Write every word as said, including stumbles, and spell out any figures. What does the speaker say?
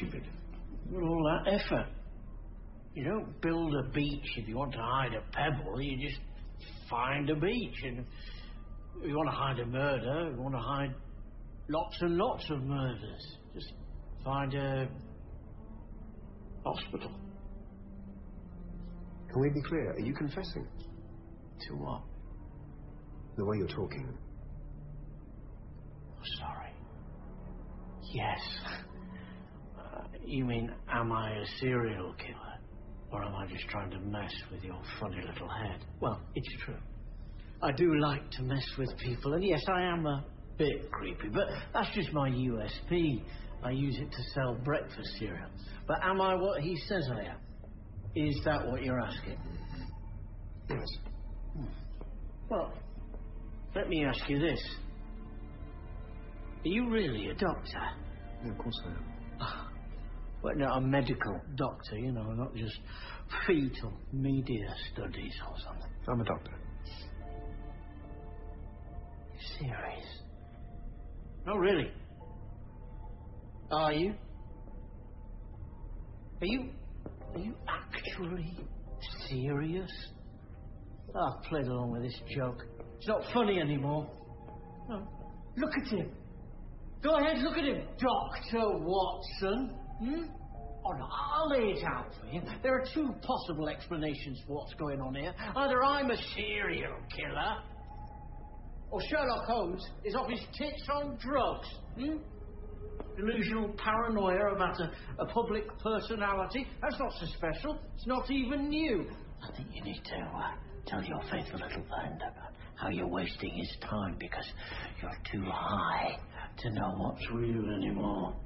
stupid. With all that effort. You don't build a beach if you want to hide a pebble. You just find a beach. And if you want to hide a murder, you want to hide lots and lots of murders. Just find a hospital. Can we be clear? Are you confessing? To what? The way you're talking. Oh, sorry. Yes. Uh, you mean, am I a serial killer? Or am I just trying to mess with your funny little head? Well, it's true. I do like to mess with people, and yes, I am a bit creepy, but that's just my U S P. I use it to sell breakfast cereal. But am I what he says I am? Is that what you're asking? Yes. Hmm. Well, let me ask you this. Are you really a doctor? Yeah, of course I am. Well, no, a medical doctor, you know, not just fetal media studies or something. I'm a doctor. Serious? No, really? Are you? Are you... Are you actually serious? Oh, I've played along with this joke. It's not funny anymore. No. Look at him. Go ahead, look at him, Doctor Watson. Hmm? Oh, no, I'll lay it out for you. There are two possible explanations for what's going on here. Either I'm a serial killer, or Sherlock Holmes is off his tits on drugs. Hmm? Delusional paranoia about a, a public personality. That's not so special. It's not even new. I think you need to uh, tell your faithful little friend about how you're wasting his time because you're too high to know what's real anymore.